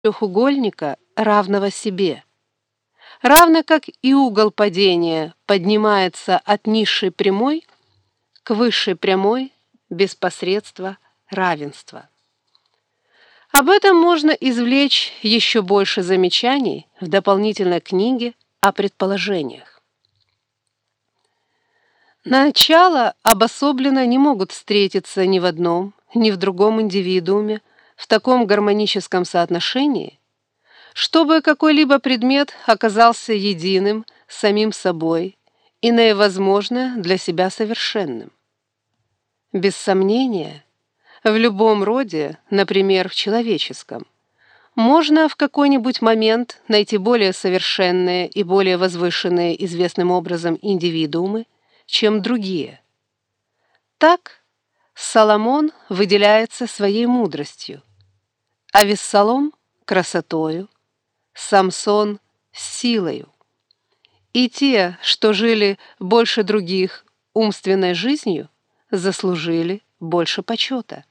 треугольника, равного себе. Равно как и угол падения поднимается от низшей прямой к высшей прямой без посредства равенства. Об этом можно извлечь еще больше замечаний в дополнительной книге о предположениях. Начала обособленно не могут встретиться ни в одном, ни в другом индивидууме в таком гармоническом соотношении, чтобы какой-либо предмет оказался единым с самим собой и наивозможно для себя совершенным. Без сомнения, в любом роде, например, в человеческом, можно в какой-нибудь момент найти более совершенные и более возвышенные известным образом индивидуумы, чем другие. Так Соломон выделяется своей мудростью, а Вессалом – красотою, Самсон – силою. И те, что жили больше других умственной жизнью, заслужили больше почета.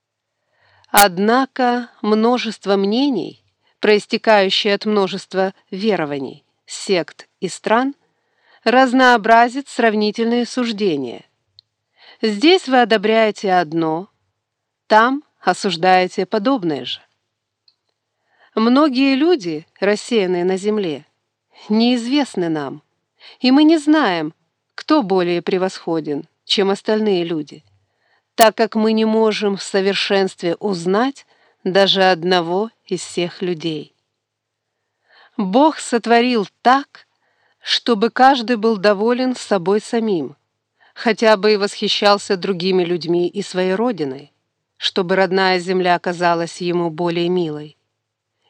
Однако множество мнений, проистекающее от множества верований, сект и стран, разнообразит сравнительные суждения. Здесь вы одобряете одно, там осуждаете подобное же. Многие люди, рассеянные на земле, неизвестны нам, и мы не знаем, кто более превосходен, чем остальные люди, так как мы не можем в совершенстве узнать даже одного из всех людей. Бог сотворил так, чтобы каждый был доволен собой самим, хотя бы и восхищался другими людьми и своей родиной, чтобы родная земля казалась ему более милой.